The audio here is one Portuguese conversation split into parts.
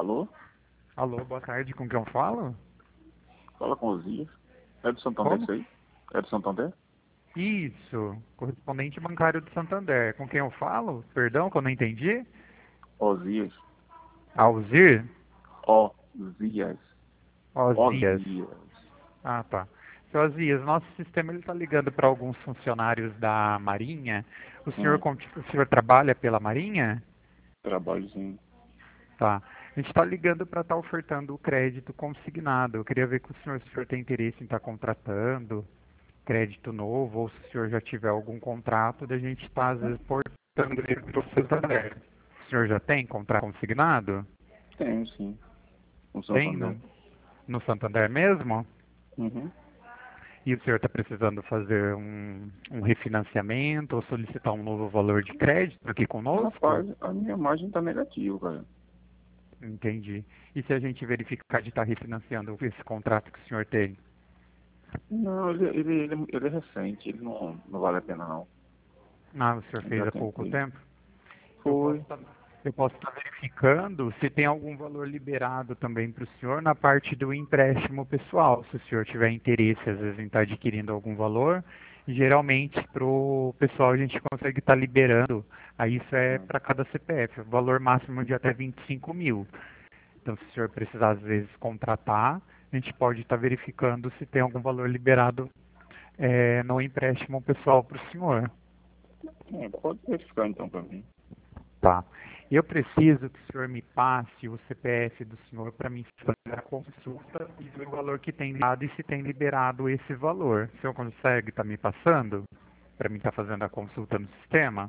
Alô? Alô, boa tarde, com quem eu falo? Fala com os Dias. É do Santander Como? isso aí? É do Santander? Isso, correspondente bancário do Santander. Com quem eu falo? Perdão, que eu não entendi. Osias. Alzir? Osias. Osias. Osias. Ah, tá. Seu Osias, nosso sistema ele está ligando para alguns funcionários da Marinha. Hum, O senhor trabalha pela Marinha? trabalho sim. Tá. A gente está ligando para estar ofertando o crédito consignado. Eu queria ver com se o senhor tem interesse em estar contratando crédito novo, ou se o senhor já tiver algum contrato, da gente está, às vezes, portando ele para o Santander. O senhor já tem contrato consignado? Tenho sim. No Tem Santander. no Santander mesmo? Uhum. E o senhor está precisando fazer um refinanciamento ou solicitar um novo valor de crédito aqui conosco? Rapaz, a minha margem tá negativa, cara. Entendi. E se a gente verificar de estar refinanciando esse contrato que o senhor tem? Não, ele é recente, ele não vale a pena não. Ah, o senhor Eu fez já há pouco tentei. tempo? Eu posso Foi. estar verificando se tem algum valor liberado também para o senhor na parte do empréstimo pessoal. Se o senhor tiver interesse, às vezes, em estar adquirindo algum valor, geralmente para o pessoal a gente consegue estar liberando. Aí isso é Hum. para cada CPF, o valor máximo de até 25 mil. Então, se o senhor precisar, às vezes, contratar, a gente pode estar verificando se tem algum valor liberado no empréstimo pessoal para o senhor. Pode verificar então pra mim. Tá. Eu preciso que o senhor me passe o CPF do senhor para mim fazer a consulta e ver o valor que tem liberado e se tem liberado esse valor. O senhor consegue estar me passando para mim estar fazendo a consulta no sistema?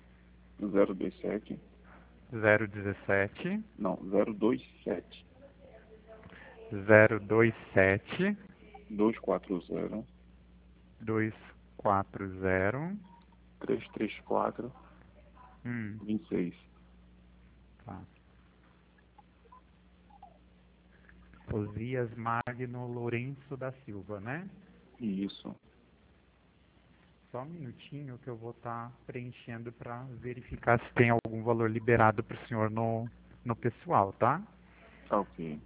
027. 017 Não, 027. 027 240 240 334 hum, 26. tá. Osias Magno Lourenço da Silva, né? Isso. Só um minutinho que eu vou estar preenchendo para verificar se tem algum valor liberado para o senhor no pessoal, tá? Tá ok.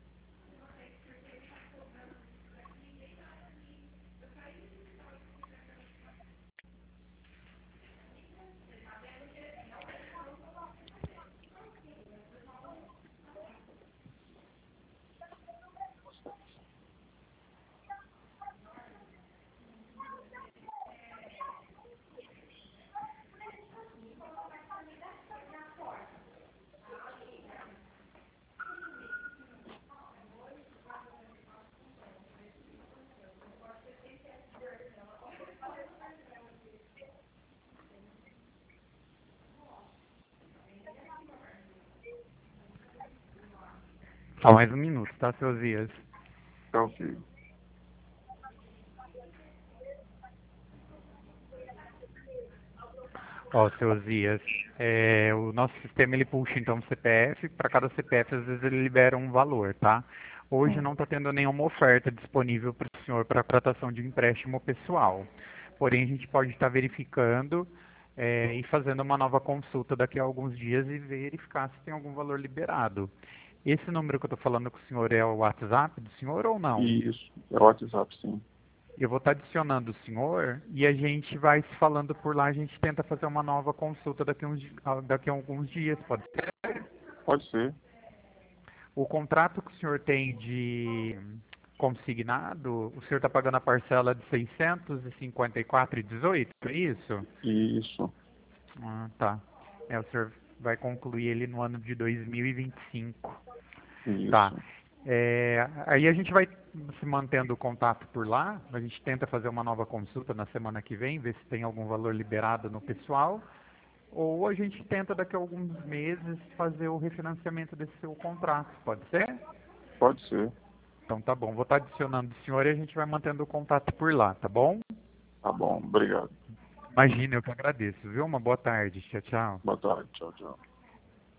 Só mais um minuto, tá, seus dias? Tá ok. Ó, seus dias. O nosso sistema ele puxa então o CPF, para cada CPF às vezes ele libera um valor, tá? Hoje Hum. não está tendo nenhuma oferta disponível para o senhor para tratação de empréstimo pessoal. Porém, a gente pode estar verificando e fazendo uma nova consulta daqui a alguns dias e verificar se tem algum valor liberado. Esse número que eu estou falando com o senhor é o WhatsApp do senhor ou não? Isso. É o WhatsApp, sim. Eu vou estar adicionando o senhor e a gente vai se falando por lá, a gente tenta fazer uma nova consulta daqui a alguns dias, pode ser? Pode ser. O contrato que o senhor tem de consignado, o senhor está pagando a parcela de 654,18, é isso? Isso. Ah, tá. O senhor vai concluir ele no ano de 2025. Tá. Isso. Aí a gente vai se mantendo o contato por lá, a gente tenta fazer uma nova consulta na semana que vem, ver se tem algum valor liberado no pessoal, ou a gente tenta daqui a alguns meses fazer o refinanciamento desse seu contrato, pode ser? Pode ser. Então tá bom, vou estar adicionando o senhor e a gente vai mantendo o contato por lá, tá bom? Tá bom. Obrigado. Imagina, eu que agradeço, viu? Uma boa tarde, tchau, tchau. Boa tarde. Tchau, tchau.